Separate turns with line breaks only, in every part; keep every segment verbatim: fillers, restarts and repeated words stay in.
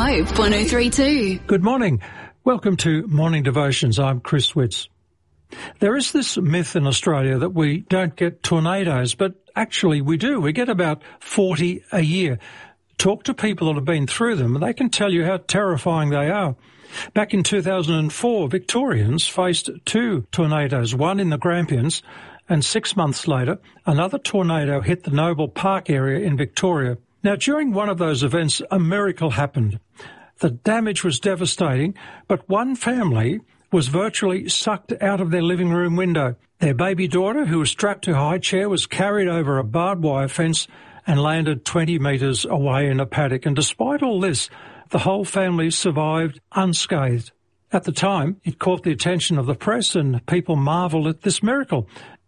Hope one oh three point two.
Good morning. Welcome to Morning Devotions. I'm Chris Witz. There is this myth in Australia that we don't get tornadoes, but actually we do. We get about forty a year. Talk to people that have been through them and they can tell you how terrifying they are. Back in two thousand four, Victorians faced two tornadoes, one in the Grampians, and six months later, another tornado hit the Noble Park area in Victoria. Now, during one of those events, a miracle happened. The damage was devastating, but one family was virtually sucked out of their living room window. Their baby daughter, who was strapped to a high chair, was carried over a barbed wire fence and landed twenty metres away in a paddock. And despite all this, the whole family survived unscathed. At the time, it caught the attention of the press and people marvelled at this miracle.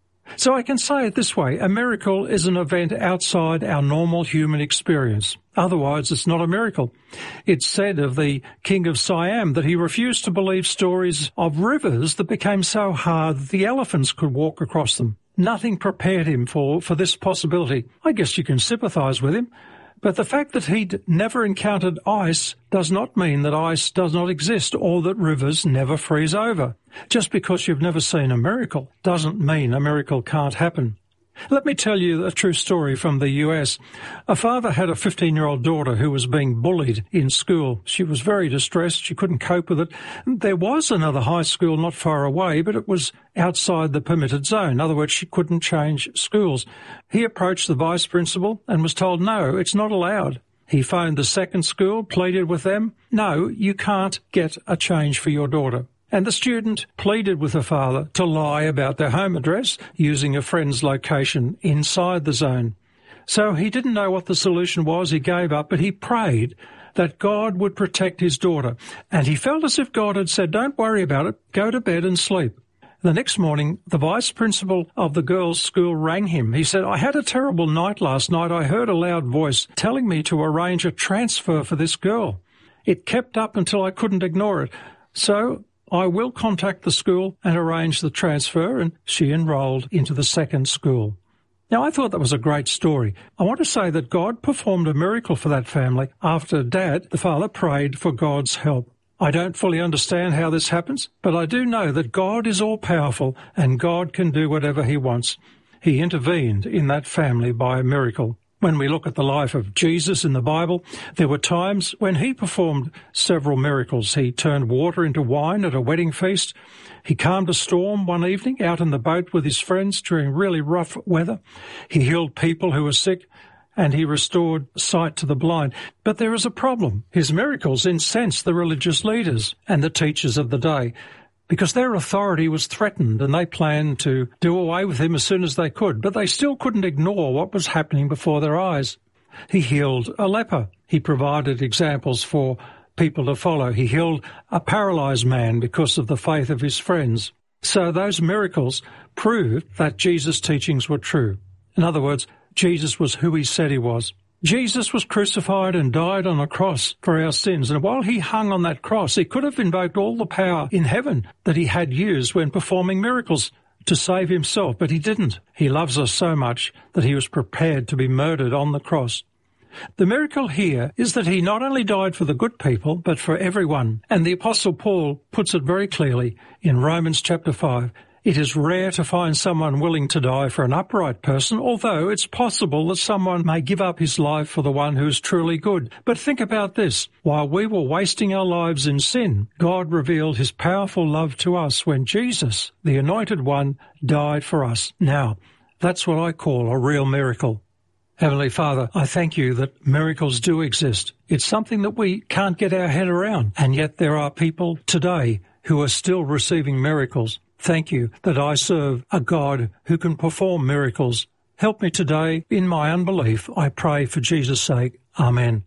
So I can say it this way, a miracle is an event outside our normal human experience. Otherwise, it's not a miracle. It's said of the king of Siam that he refused to believe stories of rivers that became so hard that the elephants could walk across them. Nothing prepared him for, for this possibility. I guess you can sympathise with him. But the fact that he'd never encountered ice does not mean that ice does not exist or that rivers never freeze over. Just because you've never seen a miracle doesn't mean a miracle can't happen. Let me tell you a true story from the U S. A father had a fifteen-year-old daughter who was being bullied in school. She was very distressed. She couldn't cope with it. There was another high school not far away, but it was outside the permitted zone. In other words, she couldn't change schools. He approached the vice principal and was told, no, it's not allowed. He phoned the second school, pleaded with them. No, you can't get a change for your daughter. And the student pleaded with her father to lie about their home address using a friend's location inside the zone. So he didn't know what the solution was. He gave up, but he prayed that God would protect his daughter. And he felt as if God had said, don't worry about it, go to bed and sleep. The next morning, the vice principal of the girls' school rang him. He said, I had a terrible night last night. I heard a loud voice telling me to arrange a transfer for this girl. It kept up until I couldn't ignore it. So I will contact the school and arrange the transfer, and she enrolled into the second school. Now, I thought that was a great story. I want to say that God performed a miracle for that family after Dad, the father, prayed for God's help. I don't fully understand how this happens, but I do know that God is all-powerful and God can do whatever he wants. He intervened in that family by a miracle. When we look at the life of Jesus in the Bible, there were times when he performed several miracles. He turned water into wine at a wedding feast. He calmed a storm one evening out in the boat with his friends during really rough weather. He healed people who were sick, and he restored sight to the blind. But there is a problem. His miracles incensed the religious leaders and the teachers of the day, because their authority was threatened and they planned to do away with him as soon as they could, but they still couldn't ignore what was happening before their eyes. He healed a leper. He provided examples for people to follow. He healed a paralyzed man because of the faith of his friends. So those miracles proved that Jesus' teachings were true. In other words, Jesus was who he said he was. Jesus was crucified and died on a cross for our sins, and while he hung on that cross, he could have invoked all the power in heaven that he had used when performing miracles to save himself, but he didn't. He loves us so much that he was prepared to be murdered on the cross. The miracle here is that he not only died for the good people, but for everyone. And the Apostle Paul puts it very clearly in Romans chapter five. It is rare to find someone willing to die for an upright person, although it's possible that someone may give up his life for the one who is truly good. But think about this. While we were wasting our lives in sin, God revealed his powerful love to us when Jesus, the Anointed One, died for us. Now, that's what I call a real miracle. Heavenly Father, I thank you that miracles do exist. It's something that we can't get our head around, and yet there are people today who are still receiving miracles. Thank you that I serve a God who can perform miracles. Help me today in my unbelief. I pray for Jesus' sake. Amen.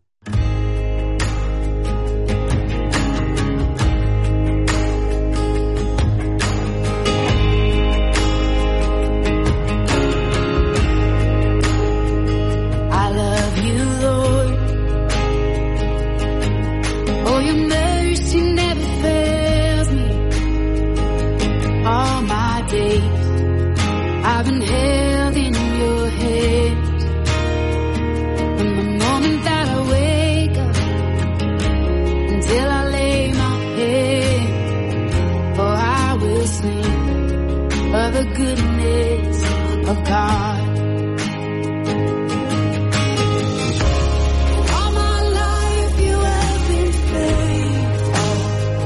I love you, Lord. Oh, your mercy never fails me. All my days I've been held in your hands. From the moment that I wake God. All my life you have been faithful.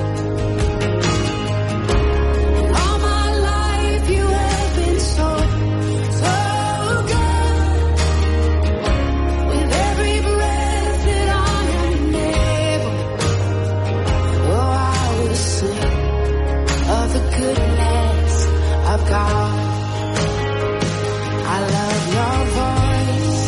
All my life you have been so, so good. With every breath that I am able, oh, I will sing of the goodness of God. I love your voice.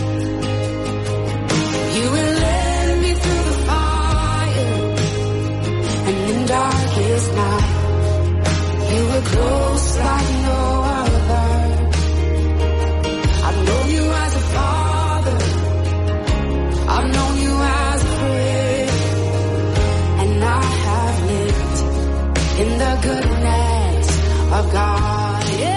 You will lead me through the fire, and in darkest night, you were close like no other. I've known you as a father, I've known you as a friend, and I have lived in the goodness of God. Yeah.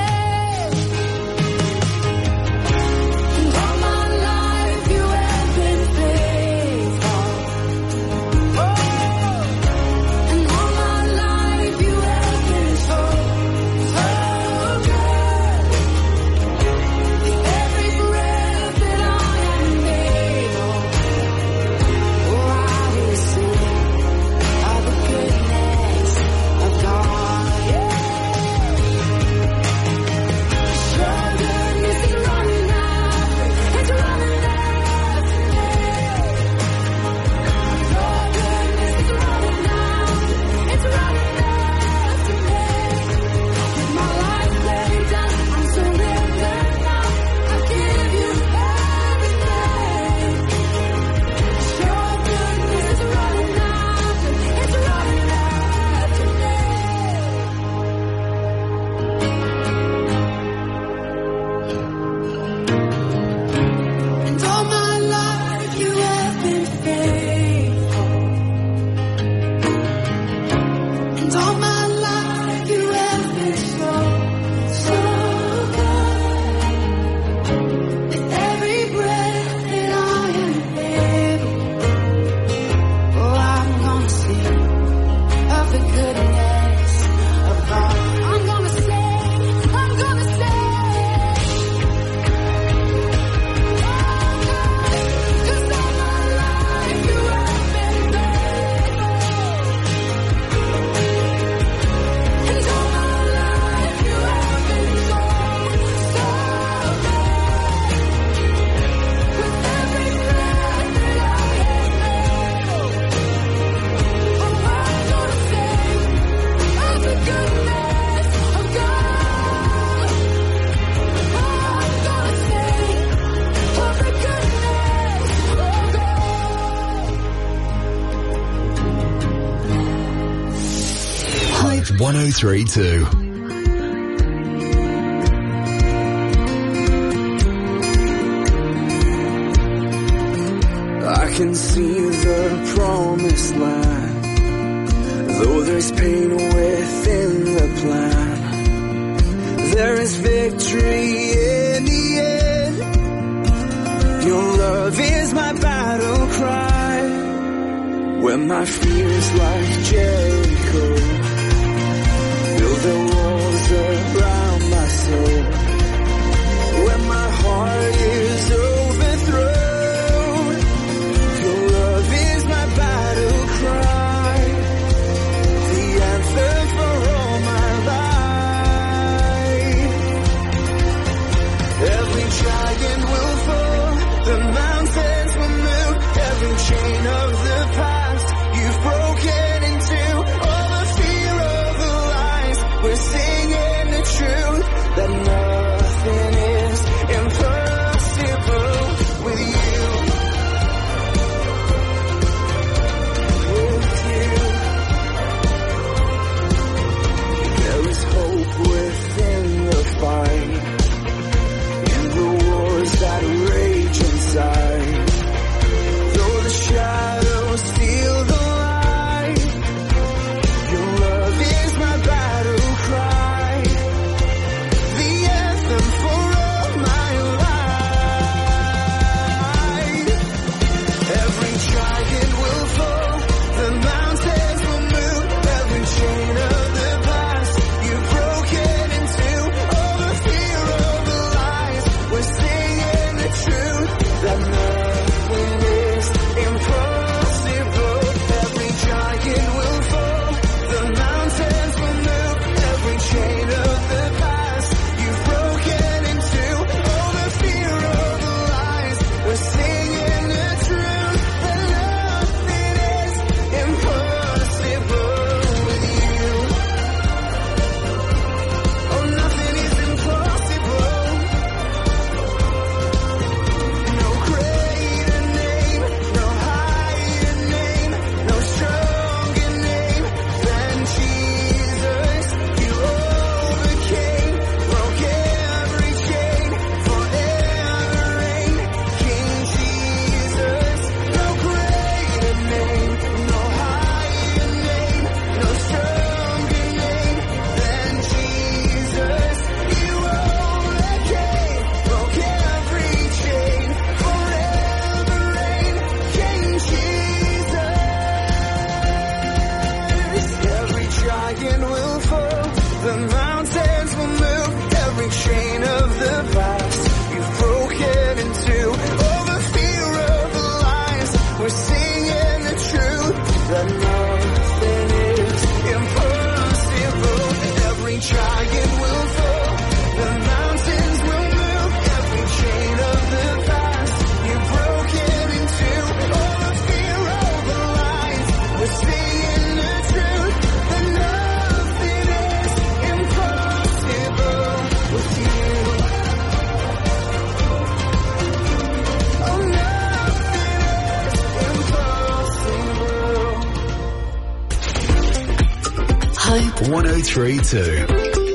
And all my life you have been faithful. Oh, and all my life you have been so, so good. With every breath that I am able, oh, I will sing of the goodness of God. Yeah. Your goodness is running after, it's running after me. Your goodness is running after, it's running after me. With my life laid down, I'm surrendered now. I give you everything. Your goodness is running after, it's running after me. And all my life you have been faithful. And all my life you have been so, so good. With every breath that I am able, oh, I'm gonna sing of the goodness of God. I'm gonna sing, I'm gonna sing. Cause all my life you have been faithful. And all my life you have been so, so good. With every breath that I am able, oh, I'm gonna sing of the goodness of God. Oh, I'm gonna sing of the goodness of God.
Hype one oh three point two.
I can see the promised land, though there's pain within the plan. There is victory in the end. Your love is my battle cry. When my fears like Jericho build the walls around my soul. When my heart is overthrown, your love is my battle cry. The anthem for all my life. Every giant will fall, the mountains will move. Every chain of the past you've broken into. All the fear of the lies, we're singing the truth that nothing is impossible with you. With you. There is hope within the fight, in the wars that rage inside. Though the shadows
one oh three two.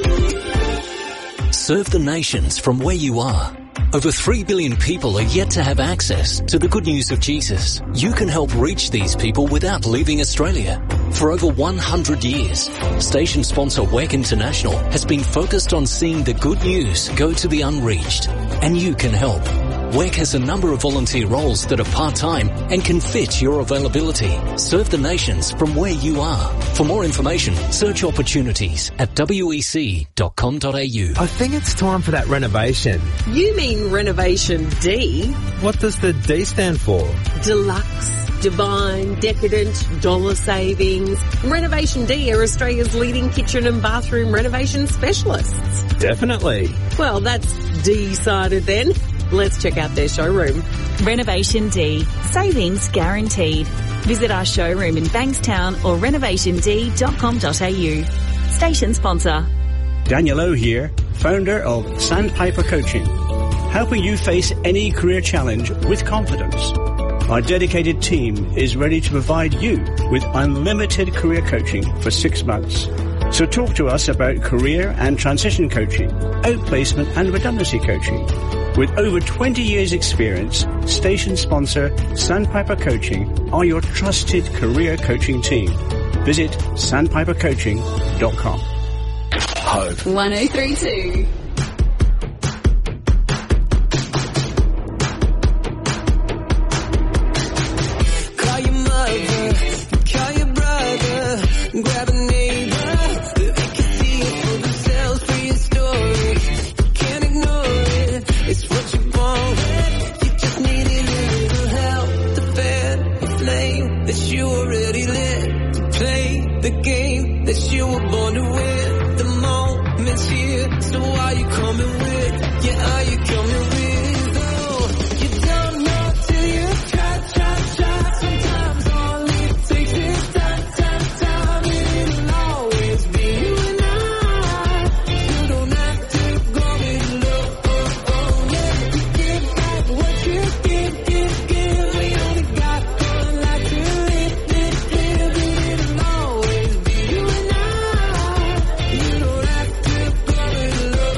Serve the nations from where you are. Over three billion people are yet to have access to the good news of Jesus. You can help reach these people without leaving Australia. For over one hundred years, station sponsor W E C International has been focused on seeing the good news go to the unreached. And you can help. W E C has a number of volunteer roles that are part-time and can fit your availability. Serve the nations from where you are. For more information, search opportunities at w e c dot com dot a u.
I think it's time for that renovation.
You mean Renovation D?
What does the D stand for?
Deluxe, divine, decadent, dollar savings. Renovation D are Australia's leading kitchen and bathroom renovation specialists.
Definitely.
Well, that's decided then. Let's check out their showroom.
Renovation D. Savings guaranteed. Visit our showroom in Bankstown or renovation d dot com dot a u. Station sponsor.
Daniel O here, founder of Sandpiper Coaching, helping you face any career challenge with confidence. Our dedicated team is ready to provide you with unlimited career coaching for six months. So talk to us about career and transition coaching, outplacement and redundancy coaching. With over twenty years experience, station sponsor Sandpiper Coaching are your trusted career coaching team. Visit sandpiper coaching dot com.
Hope
one oh three two.
Call your mother, call your brother, grab a neighbor. They can see it for themselves for your story. Can't ignore it, it's what you want. You just needed a little help to fan the flame that you already lit, to play the game that you were born to win. The moment's here, so are you coming with? Yeah, are you coming with? Oh, you don't know till you try, try, try. Sometimes all it takes is time, time, time. And it'll always be you and I. You don't have to go it alone. Yeah, you give back what you give, give, give. We only got one life to live, live, live. And it'll always be you and I. You don't have to go it alone.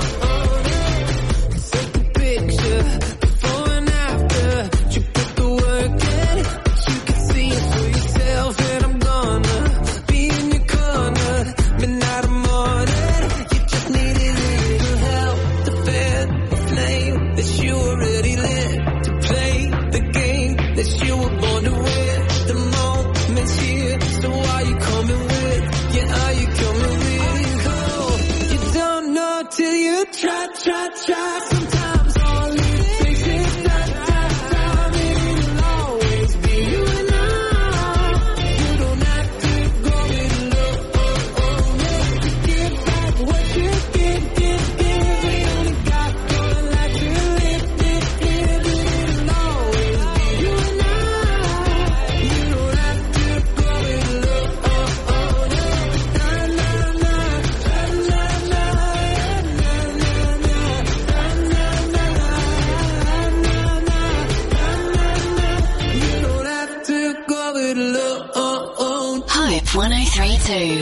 Take a picture before and after. You put the work in, you can see it for yourself. And I'm gonna be in your corner, midnight or morning. You just needed a little help to fan the flame that you already lit, to play the game that you were born to win. The moment's here, so are you coming with? Yeah, are you coming with? Oh, you don't know till you try, try, try. Sometimes all it takes is time, time, time. And it'll always be you and I. You don't have to go it alone. You give back what you give, give, give. We only got one life to live, live, live. And it'll always be you and I. You don't have to go it alone. Na, na, na, na, na, na, you don't have to go it alone.
Hope one oh three two.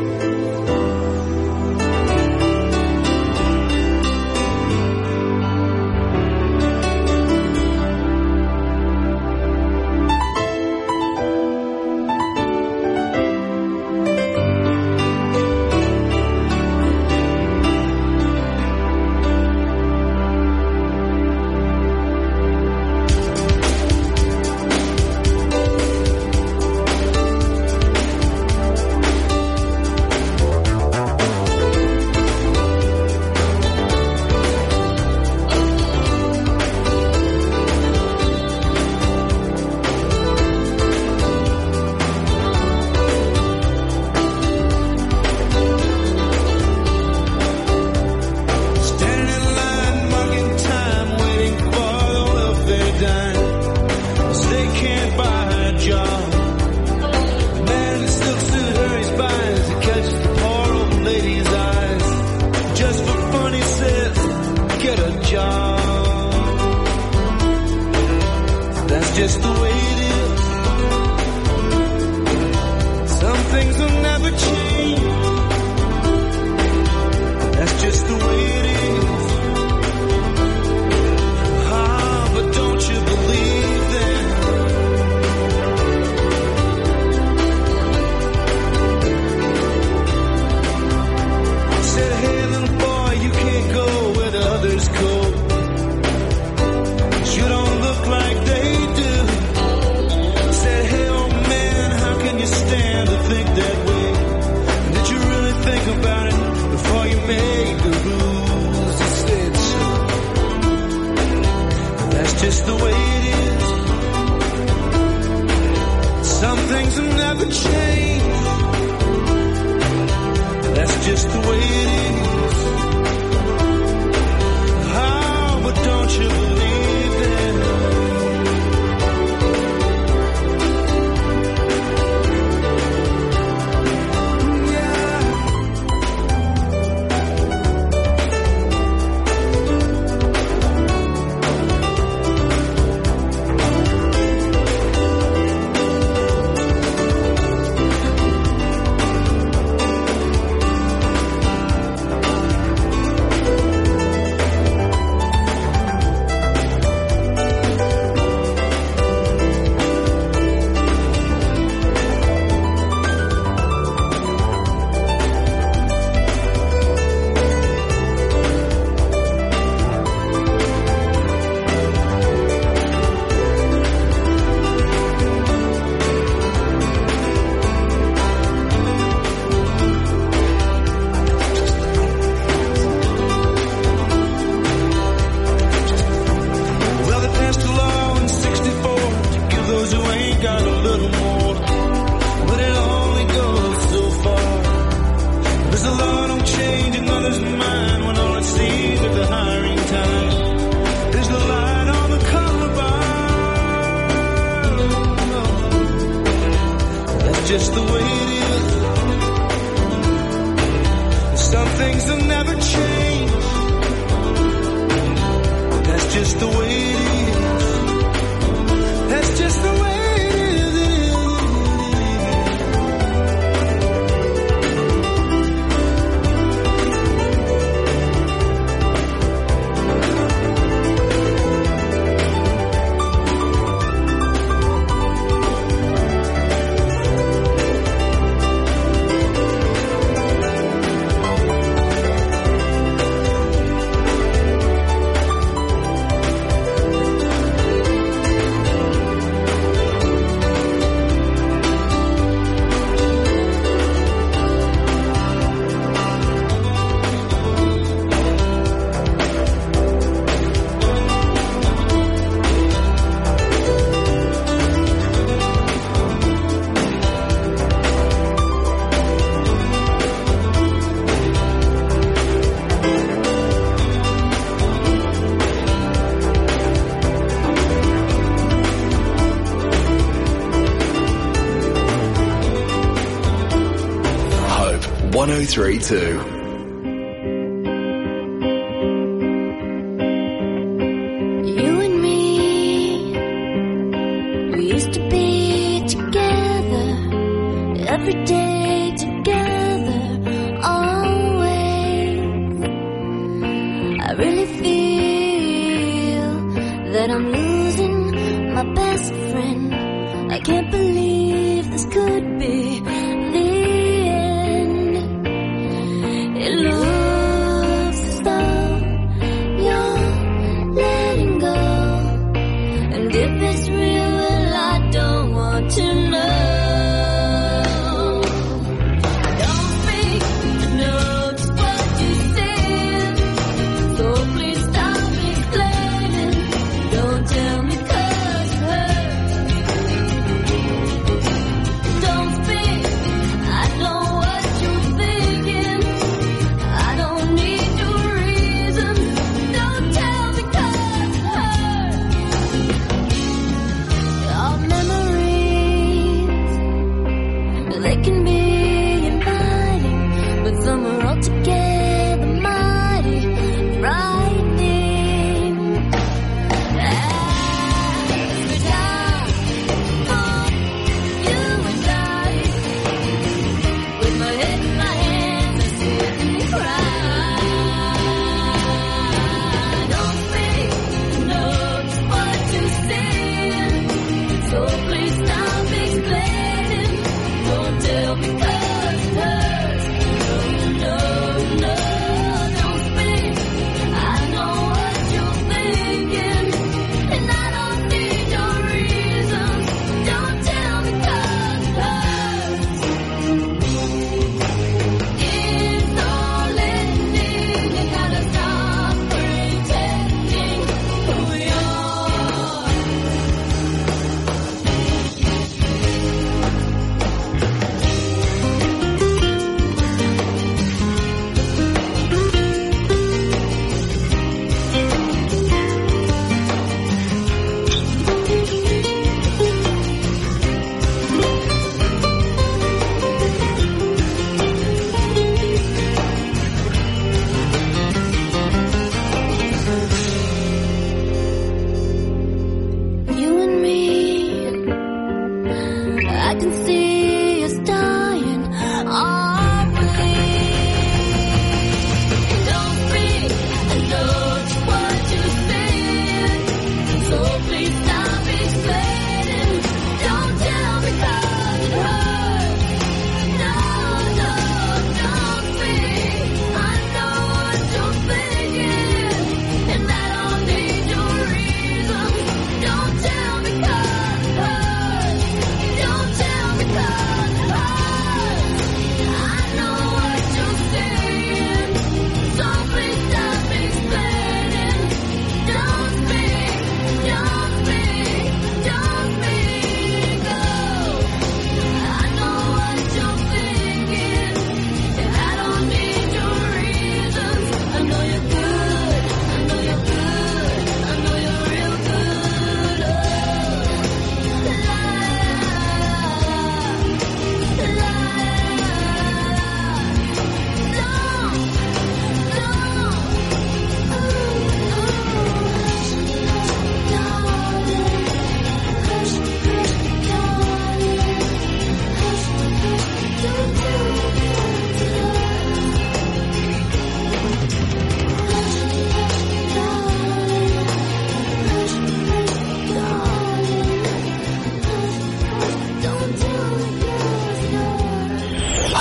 Standing in line, marking time, waiting for the welfare dime. 'Cause they can't buy a job. The man in the silk suit hurries by as he catches the poor old lady's eyes. Just for fun, he says, get a job. That's just the way it is. Some things will never change. That's just the way it is. Ah, but don't you believe them? Said, hey little boy, you can't go where the others go. You don't look like they do. Said, hey old man, how can you stand to think that way? Did you really think about it before you made the rules? He said so. That's just the way it is. Some things will never change. That's just the way it is. Oh, but don't you believe them? Just the way it is. Some things will never change. That's just the way it is. That's just the way it is.
one oh three point two.
You and me, we used to be together, every day together, always. I really feel that I'm losing my best friend. I can't believe this could be the end. It looks as though you're letting go, and if it's real, well, I don't want to know. Don't speak, I know just what you said, so please stop explaining. Don't tell me 'cause it hurts. Don't speak,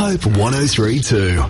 Hope one oh three two.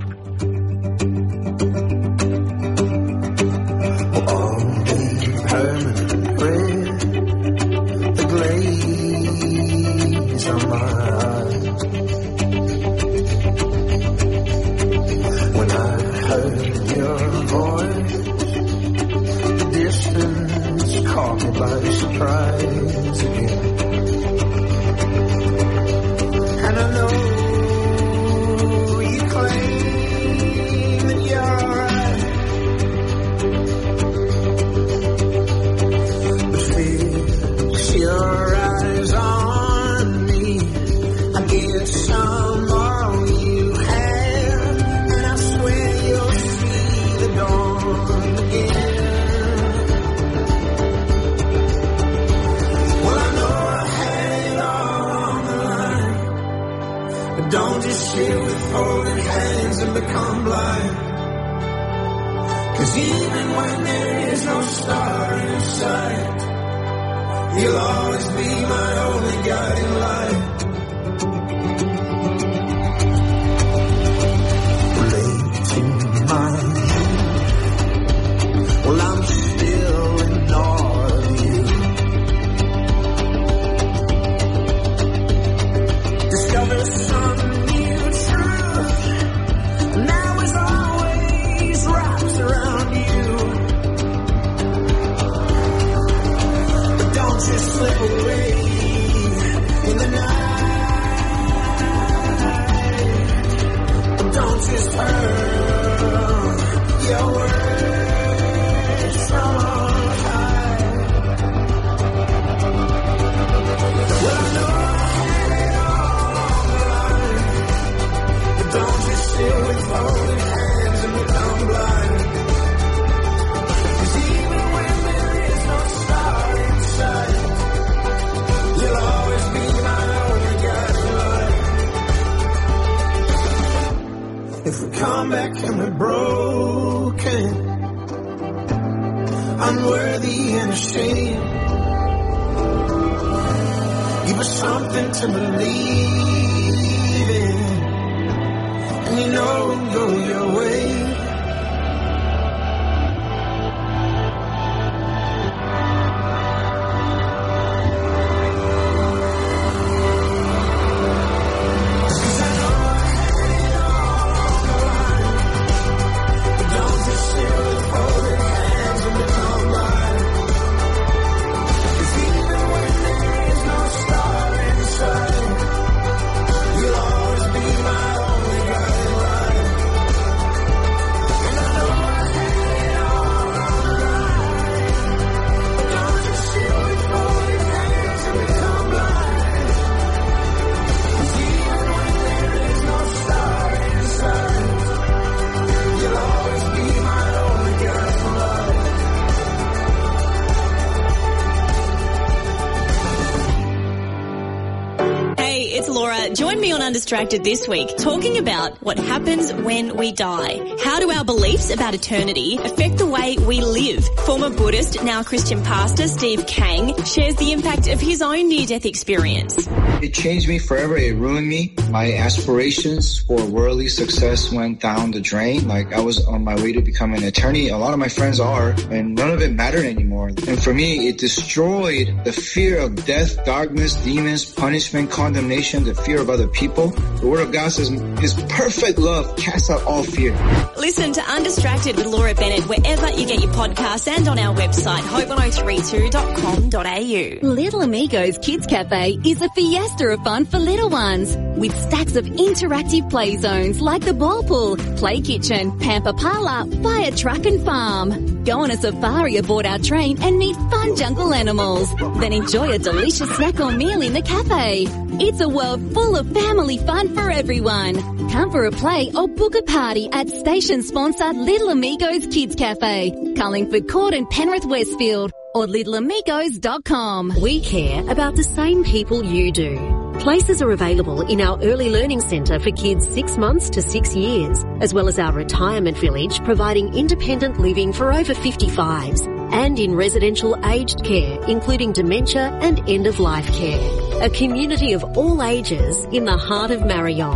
Undistracted this week, talking about what happens when we die. How do our beliefs about eternity affect the way we live? Former Buddhist, now Christian pastor Steve Kang shares the impact of his own near-death experience.
It changed me forever. It ruined me. My aspirations for worldly success went down the drain. Like I was on my way to become an attorney. A lot of my friends are, and none of it mattered anymore. And for me, it destroyed the fear of death, darkness, demons, punishment, condemnation, the fear of other people. The Word of God says His perfect love casts out all fear.
Listen to Undistracted with Laura Bennett wherever you get your podcasts and on our website, hope one oh three two dot com dot a u.
Little Amigos Kids Cafe is a fiesta of fun for little ones with stacks of interactive play zones like the ball pool, play kitchen, pamper parlour, fire truck and farm. Go on a safari aboard our train and meet fun jungle animals. Then enjoy a delicious snack or meal in the cafe. It's a world full of family fun for everyone. Come for a play or book a party at station-sponsored Little Amigos Kids Cafe, Carlingford Court and Penrith Westfield, or little amigos dot com.
We care about the same people you do. Places are available in our early learning centre for kids six months to six years, as well as our retirement village providing independent living for over fifty-fives, and in residential aged care, including dementia and end-of-life care. A community of all ages in the heart of Marayong.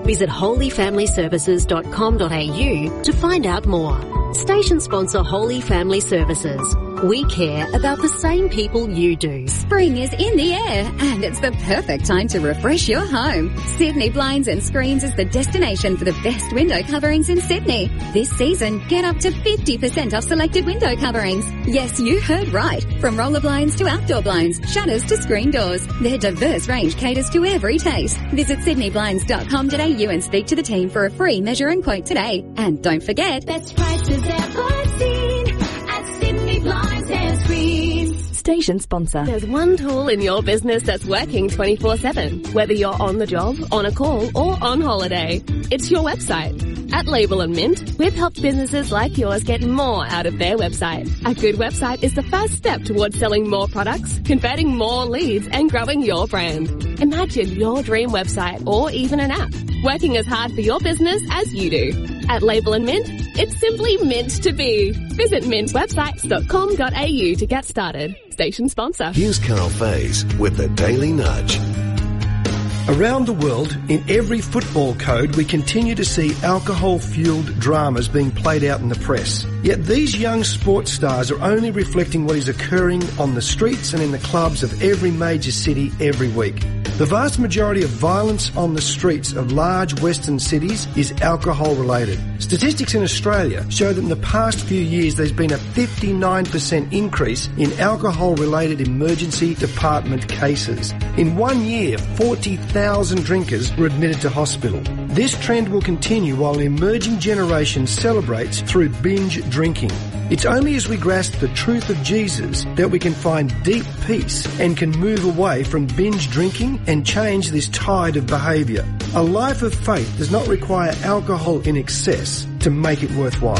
Visit holy family services dot com dot a u to find out more. Station sponsor Holy Family Services. We care about the same people you do.
Spring is in the air and it's the perfect time to refresh your home. Sydney Blinds and Screens is the destination for the best window coverings in Sydney. This season, get up to fifty percent off selected window coverings. Yes, you heard right. From roller blinds to outdoor blinds, shutters to screen doors. Their diverse range caters to every taste. Visit sydney blinds dot com dot a u and speak to the team for a free measure and quote today. And don't forget,
best prices ever seen at Sydney Blinds and Screens.
Station sponsor.
There's one tool in your business that's working twenty-four seven, whether you're on the job, on a call, or on holiday. It's your website. At Label and Mint, we've helped businesses like yours get more out of their website. A good website is the first step towards selling more products, converting more leads, and growing your brand. Imagine your dream website or even an app, working as hard for your business as you do. At Label and Mint, it's simply mint to be. Visit mint websites dot com dot a u to get started. Station sponsor.
Here's Carl Faze with the Daily Nudge.
Around the world, in every football code, we continue to see alcohol-fueled dramas being played out in the press. Yet these young sports stars are only reflecting what is occurring on the streets and in the clubs of every major city every week. The vast majority of violence on the streets of large western cities is alcohol-related. Statistics in Australia show that in the past few years there's been a fifty-nine percent increase in alcohol-related emergency department cases. In one year, forty thousand drinkers were admitted to hospital. This trend will continue while the emerging generation celebrates through binge drinking. It's only as we grasp the truth of Jesus that we can find deep peace and can move away from binge drinking and change this tide of behaviour. A life of faith does not require alcohol in excess to make it worthwhile.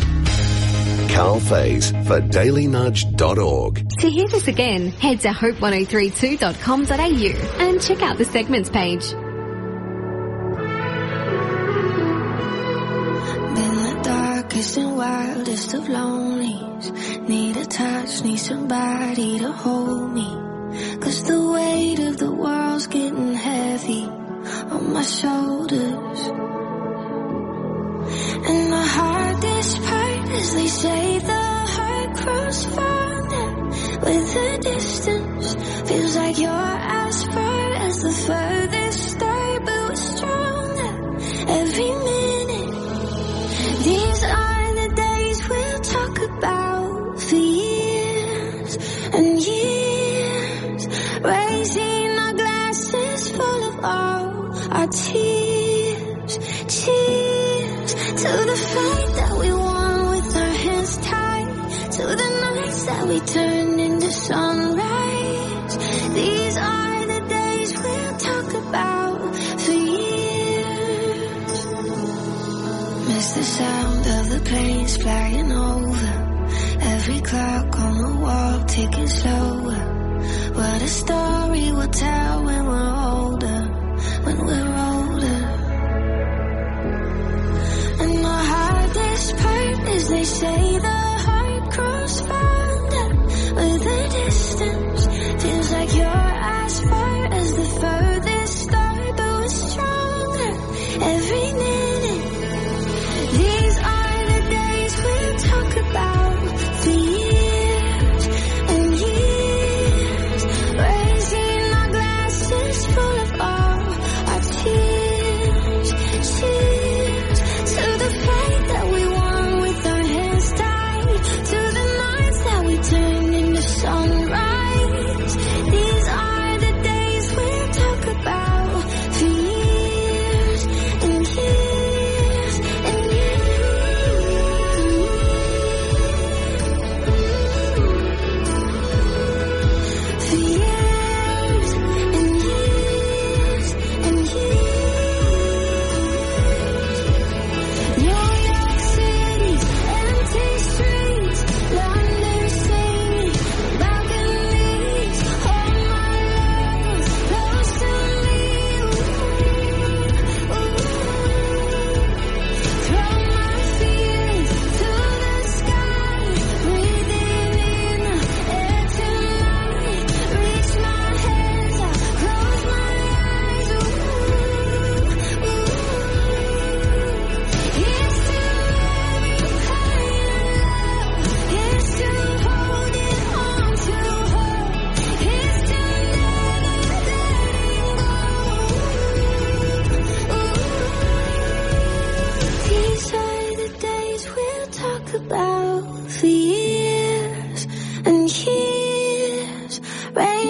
Carl Faze for daily nudge dot org.
To hear this again, head to hope ten thirty-two dot com dot a u and check out the segments page.
Darkest and wildest of lonelies, need a touch, need somebody to hold me, 'cause the weight of the world's getting heavy on my shoulders. And the hardest part is they say the heart grows fonder with the distance, feels like you're as far as the furthest star, but we're stronger every minute. These are the days we'll talk about for years and years, raising our glasses full of all our tears, tears, to the fight that we won with our hands tied, to the nights that we turned into sunrise. These are the days we'll talk about for years. Miss the sound of the planes flying over, every clock on the wall ticking slower. What a story we'll tell when we're older, when we're older. And the hardest part is they say the heart grows fonder with the distance, feels like you're as far as the furthest star, but we're stronger every minute. These are the days we'll talk about for years and years, raising our glasses full of all our tears, tears, to the fight that we won with our hands tied, to the nights that we turned into sunrise.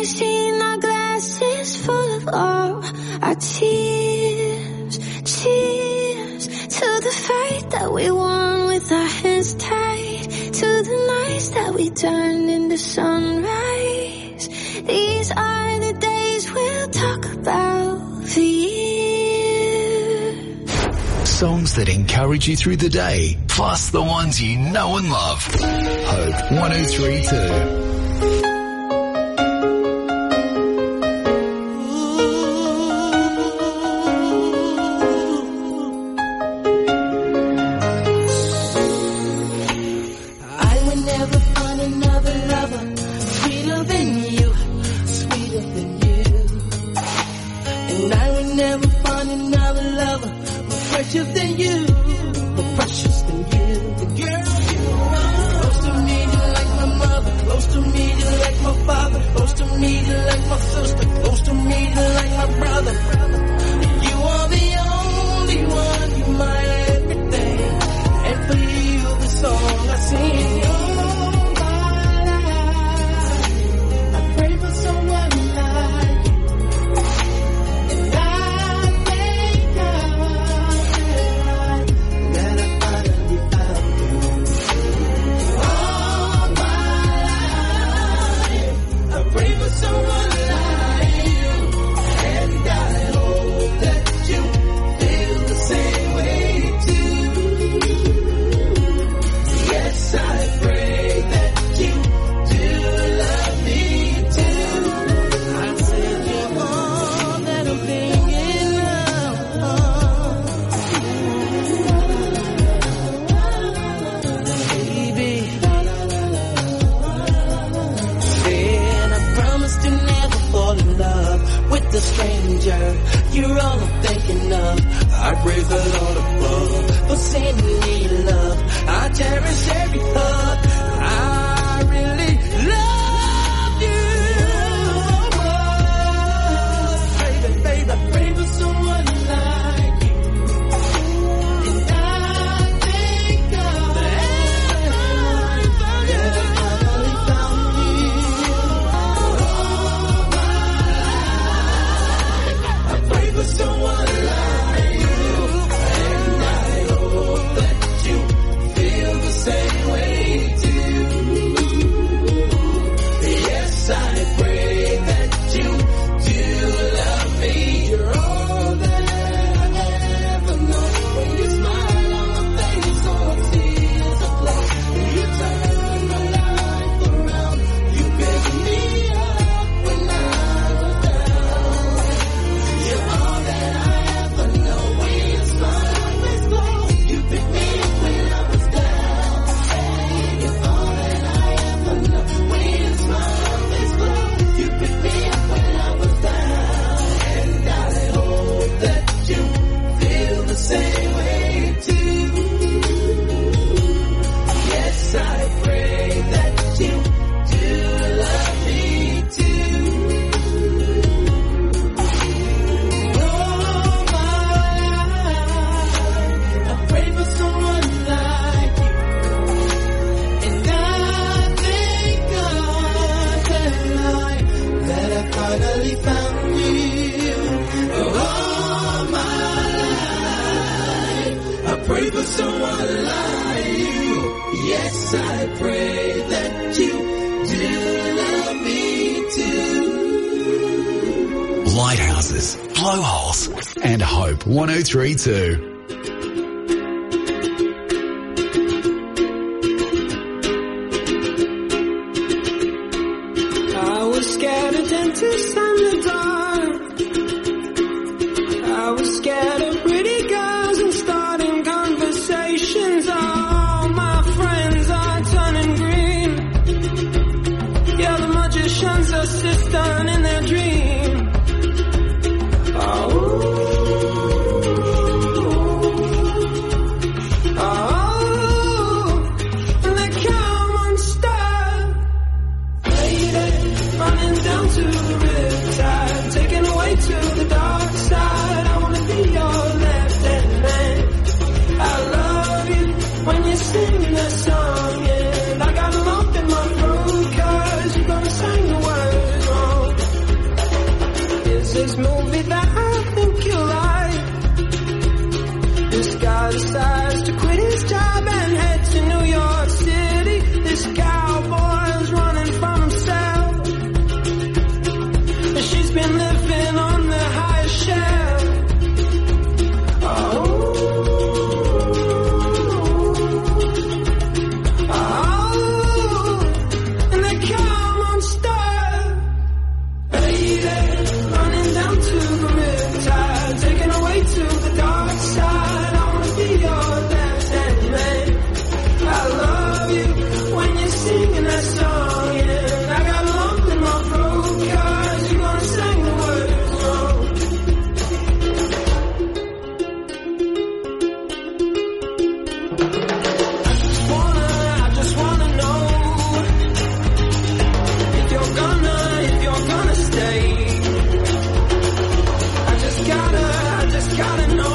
raising our glasses full of all our tears, cheers to the fight that we won with our hands tied, to the nights that we turned into sunrise. These are the days we'll talk about for years.
Songs that encourage you through the day, plus the ones you know and love. Hope one oh three two. Lighthouses, blowholes, and Hope one oh three two.
I was scared of dentists and the dark. I was scared of pretty girls and starting conversations. All my friends are turning green. Yeah, the magician's assistant in their dream. Sing the song, and I got lump in my throat, cause you're gonna sing the words wrong. this movie that I think you like. This guy decides to quit his job and head to New York City. This cowboy's running from himself. She's been living on the highest shelf. Oh, oh, and they come unstuck. Lady, running down to the riptide, taken away to the dark side. I wanna be your left-hand man. I love you when you're singing that song, and I got a lump in my throat 'cause you're gonna sing the words wrong. I just wanna, I just wanna know if you're gonna, if you're gonna stay. I just gotta, I just gotta know.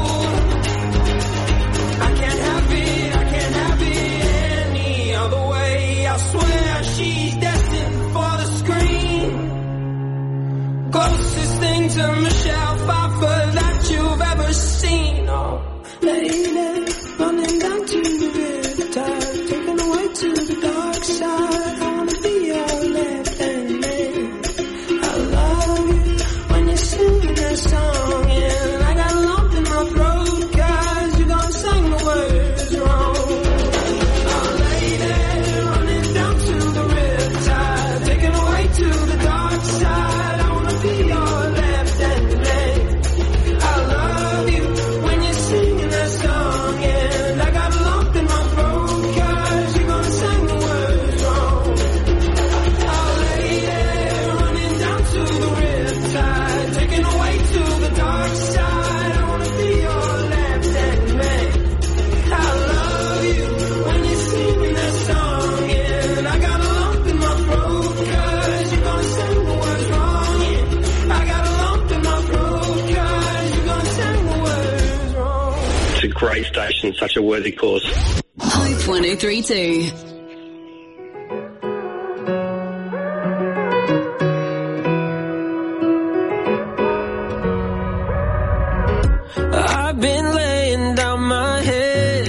I can't have it, I can't have it any other way. I swear she's destined for the screen. Closest thing to Michelle Pfeiffer that you've ever seen. Oh, lady, running down to the riptide, taken away to the dark side. I wanna be your left-hand man. I love you when you sing that song, and I got a lump in my throat 'cause you're gonna sing the words wrong. Oh, lady, running down to the riptide, taken away to the dark side. I wanna be your left-hand man. I love you when you're singing that song, and I got a lump in my throat 'cause you're gonna sing the words wrong. Oh, lady, running down to the riptide, taken away to the dark side. I wanna be your left-hand man. I love you when you're singing that song, and I got a lump in my throat 'cause you're gonna sing the words wrong. Yeah, I got a lump in my throat 'cause you're gonna sing the words wrong.
It's a great station, such a worthy cause.
Hope one oh three two.
I've been laying down my head,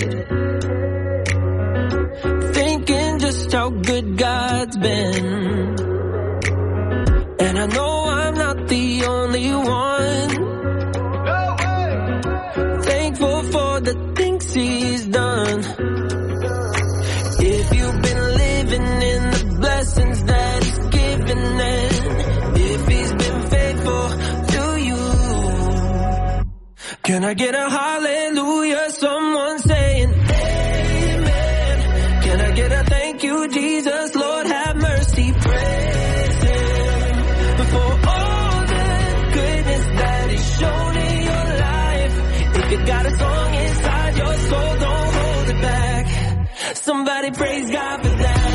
thinking just how good God's been. And I know I'm not the only one. Thankful for the things He's done. If you've been living in the blessings that He's given, and if He's been faithful to you, can I get a hallelujah? Someone saying amen. Can I get a thank you, Jesus? Lord have mercy. Praise Him for all the goodness that He's shown in your life. If you got a song inside your soul, don't hold it back. Somebody praise God for that.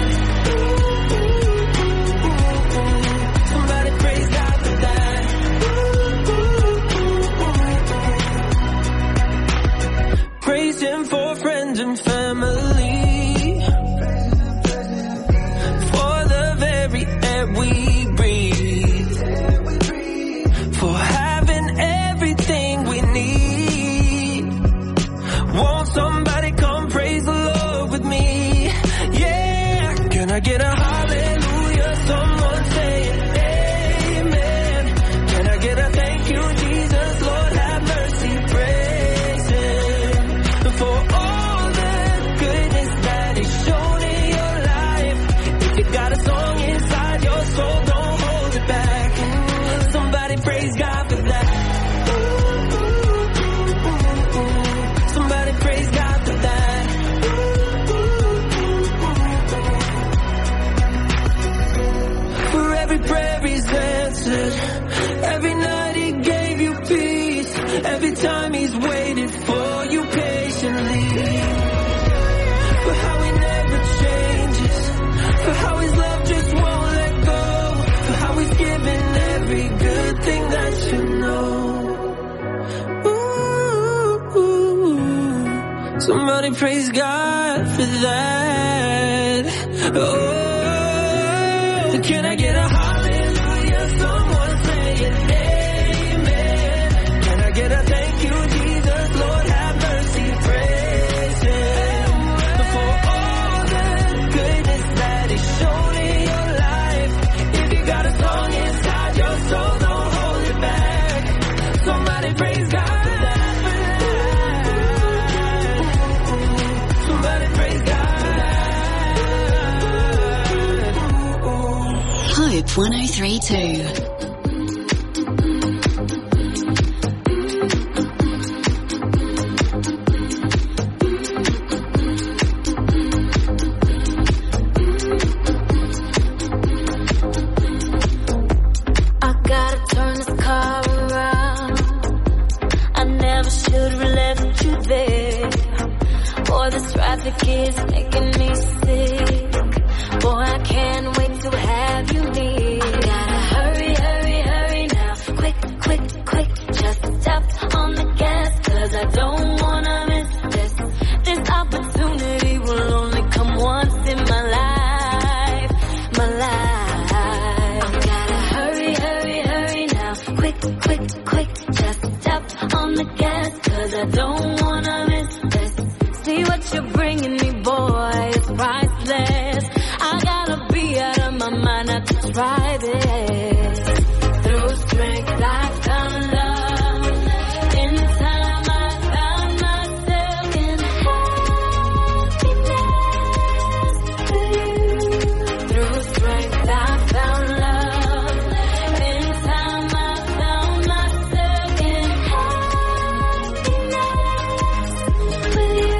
Somebody praise God for that. Praise Him for friends and family, for the very air we breathe, for having everything we need. Won't somebody come praise the Lord with me? Yeah, can I get a hallelujah? Someone saying amen. Can I get a thank you, Jesus? Lord have mercy. Praise Him for all the goodness that He's shown in your life. If you got a song inside your soul, don't hold it back. Somebody praise God for that. Somebody praise God for that. For every prayer He's answered, every night He gave you peace, every time He's waited for you patiently, for how He never changes, for how His love just won't let go, for how He's given every good thing that you know. Ooh, ooh. Somebody praise God for that. Oh, can I get a hallelujah? Someone say it.
Hope one oh three two.
Traffic is making me sick. Boy, I can't wait to have you near. I gotta hurry, hurry, hurry now. Quick, quick, quick. Just step on the gas, cause I don't wanna miss this. This opportunity will only come once in my life. My life. I gotta hurry, hurry, hurry now. Quick, quick, quick. Just step on the gas, cause I don't wanna miss this. See what you're bringing me, boy, it's priceless. I gotta be out of my mind not to try this. Through strength I found love. In time I found myself in happiness with you. Through strength I found love. In time I found myself in happiness with you.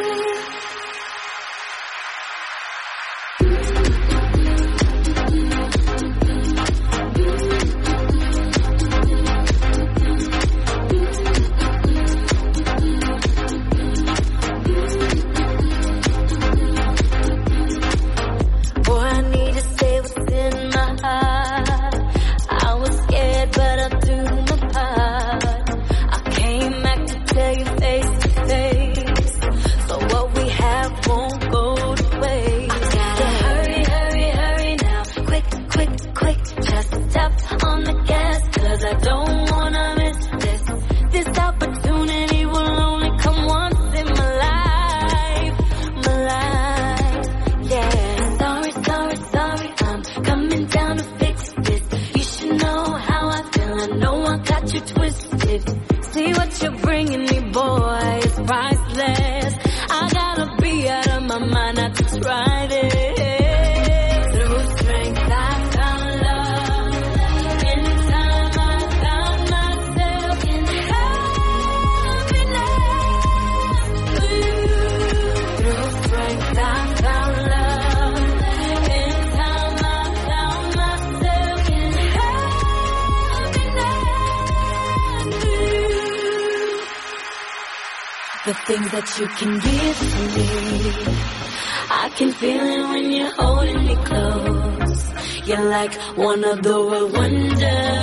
The things that you can give to me, I can feel it when you're holding me close. You're like one of the world wonders.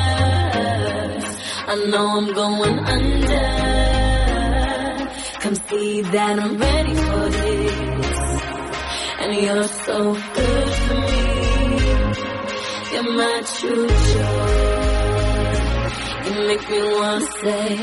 I know I'm going under. Come see that I'm ready for this. And you're so good to me. You're my true joy. You make me want to say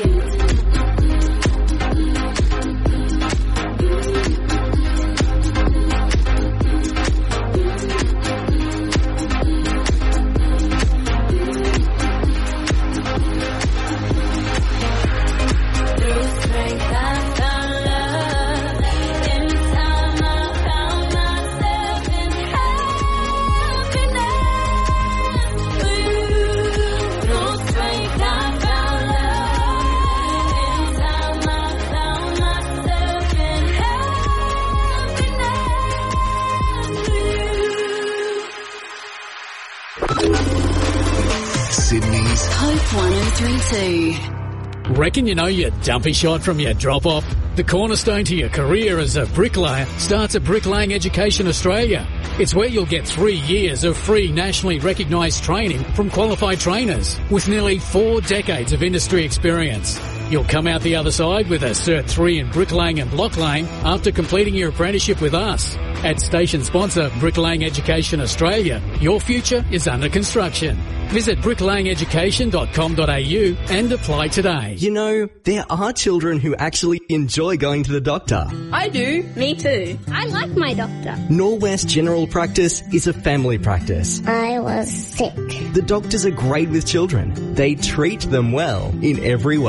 Sydney's
Hope one oh three two.
Reckon you know your dumpy shot from your drop-off? The cornerstone to your career as a bricklayer starts at Bricklaying Education Australia. It's where you'll get three years of free nationally recognised training from qualified trainers with nearly four decades of industry experience. You'll come out the other side with a Cert three in bricklaying and blocklaying after completing your apprenticeship with us. At station sponsor Bricklaying Education Australia, your future is under construction. Visit bricklaying education dot com dot a u and apply today.
You know, there are children who actually enjoy going to the doctor.
I do. Me too. I like my doctor.
Norwest General Practice is a family practice.
I was sick.
The doctors are great with children. They treat them well in every way.
My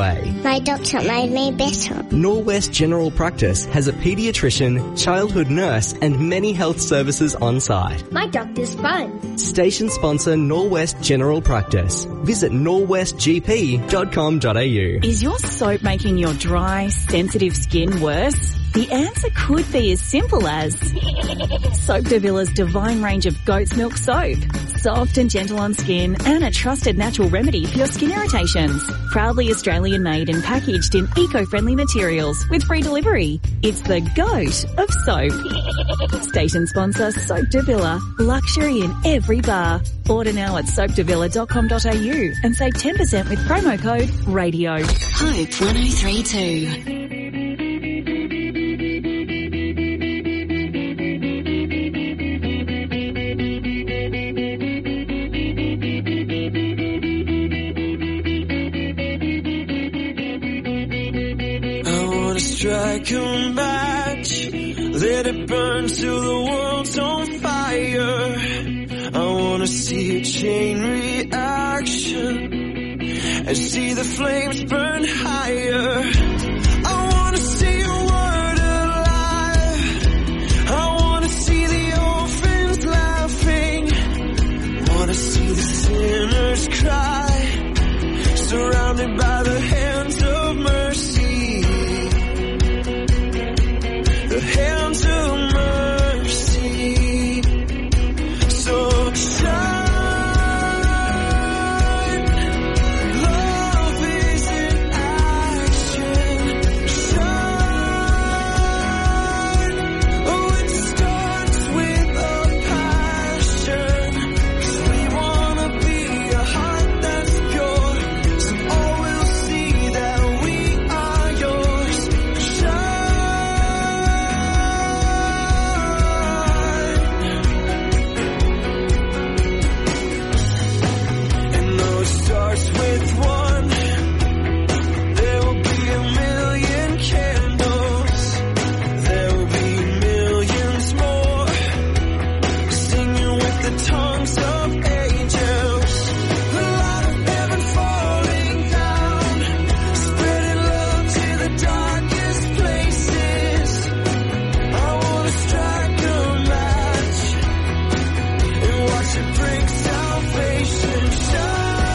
My doctor made me better.
Norwest General Practice has a paediatrician, childhood nurse and many health services on site.
My doctor's fun.
Station sponsor Norwest General Practice. Visit norwest g p dot com dot a u.
Is your soap making your dry, sensitive skin worse? The answer could be as simple as Soap Devilla's divine range of goat's milk soap. Soft and gentle on skin and a trusted natural remedy for your skin irritations. Proudly Australian made and packaged in eco-friendly materials with free delivery. It's the goat of soap. Station sponsor Soap Devilla. Luxury in every bar. Order now at soap devilla dot com dot a u and save ten percent with promo code RADIO.
Hope one oh three two.
Strike a match, let it burn till the world's on fire. I wanna see a chain reaction and see the flames burn higher. I wanna see a world alive. I wanna see the orphans laughing. Wanna see the sinners cry, surrounded by the hands of mercy. The hands of mercy. So shine, love is in action. Shine, oh it starts with a passion. 'Cause we wanna be a heart that's pure, so all will see that we are yours. Shine. Starts with one, there will be a million candles, there will be millions more, singing with the tongues of angels, the light of heaven falling down, spreading love to the darkest places. I wanna strike a match and watch it bring salvation. Shine.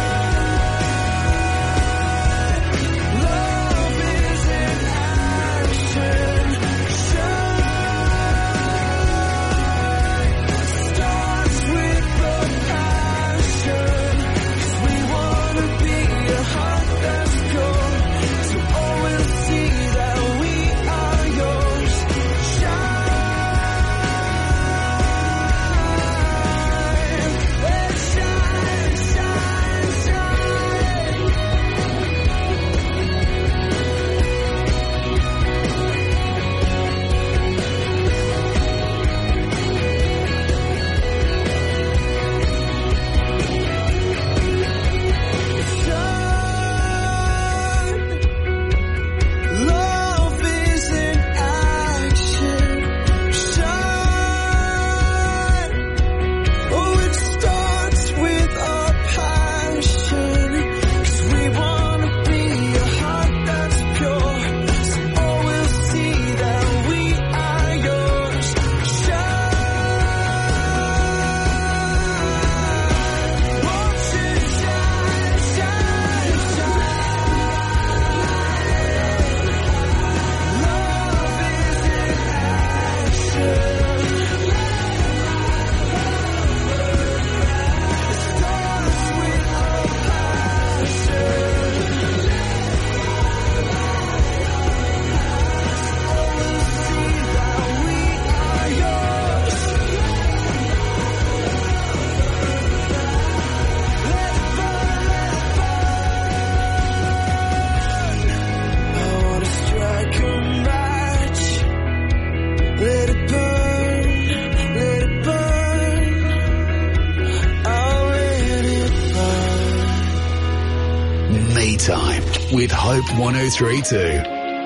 Time with Hope one oh three two.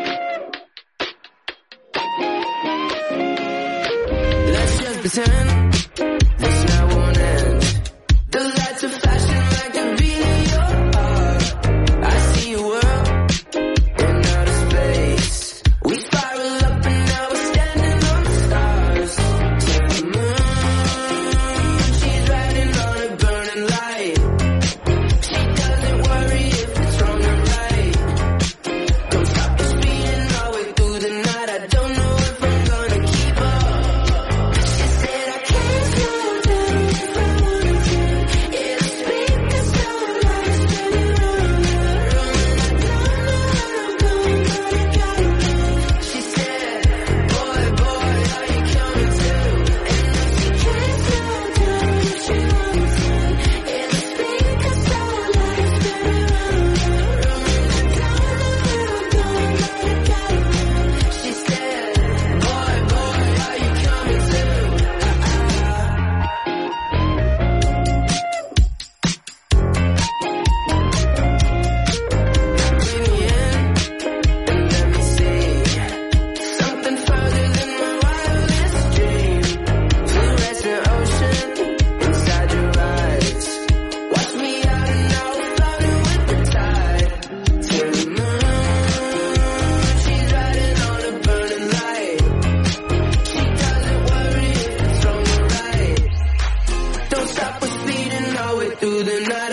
Let's just pretend this night won't end. The lights are flashing like a beat in your heart. I see a world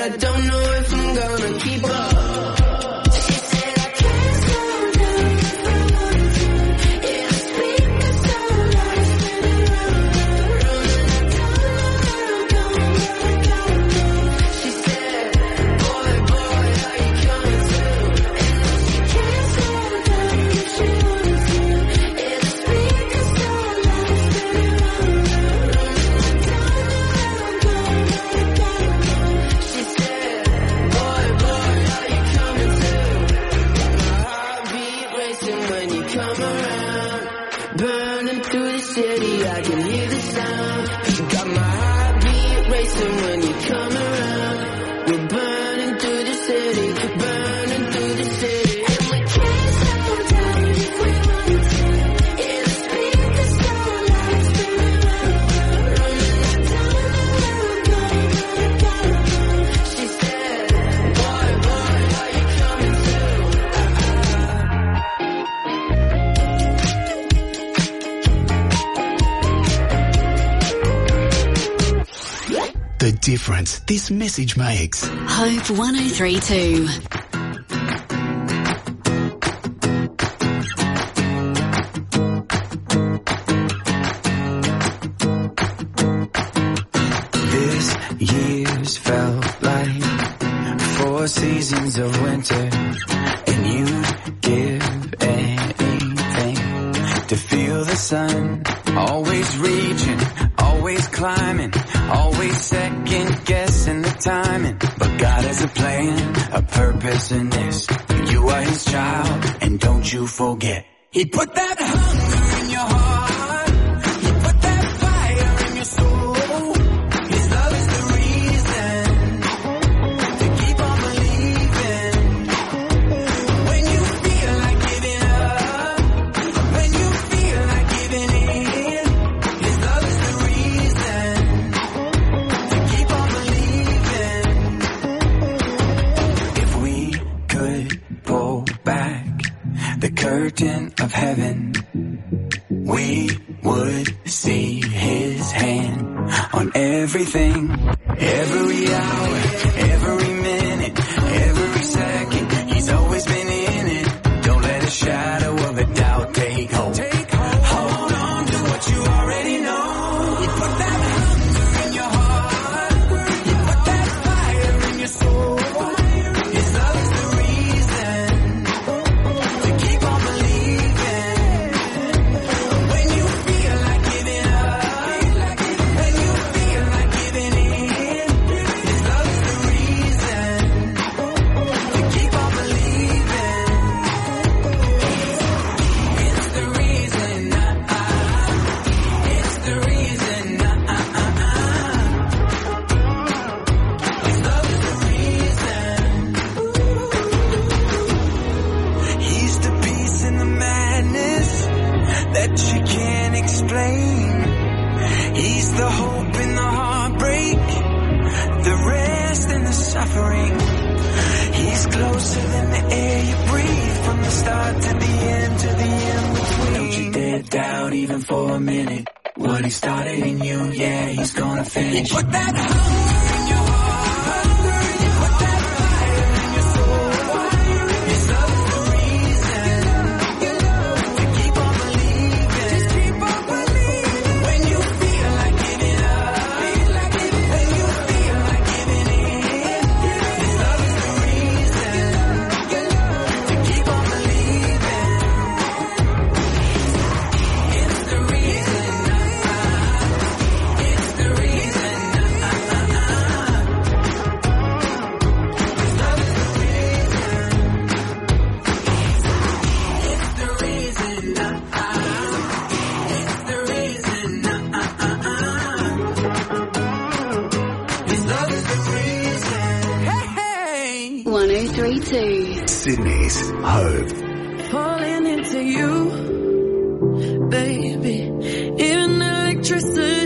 I don't know if I'm gonna keep up.
The difference this message makes.
Hope one oh three two.
This year's felt like four seasons of winter, and you'd give anything to feel the sun. Always reaching, always climbing, always second guessing the timing. But God has a plan, a purpose in this. You are his child, and don't you forget. He put that hunger in your heart. He put that fire in your soul. His love is the reason to keep on believing. When you feel like giving up, when you feel like giving in, his love is the reason to keep on believing. If we could pull back the curtain of heaven, we would see his hand on everything. Every hour, every minute, every second, he's always been in it. Don't let a shadow of a doubt take hold. Hold on to what you already know. He put that hunger in your heart. He put that fire in your soul. His love is the reason to keep on believing. When you feel like giving up, when you feel like giving in, his love is the reason to keep on believing. It's the reason, uh, it's the reason, uh, uh, uh. His love is the reason. He's the peace in the madness that you can't explain. He's the hope in the heartbreak, the rest in the suffering. He's closer than the air you breathe, from the start to the end, to the in-between. Don't you dare doubt even for a minute what he started in you, yeah, he's gonna finish. He put that hunger in your heart. He put that fire in your soul. His love is the reason to keep on believing. Just keep on believing. When you feel like giving up, when you feel like giving in, his love is the reason to keep on believing. It's the reason, it's the reason, his love is the reason. It's the reason, it's the reason, his love is the reason. Hey,
one oh three two.
Sydney's Hope.
falling into you, baby. Even electricity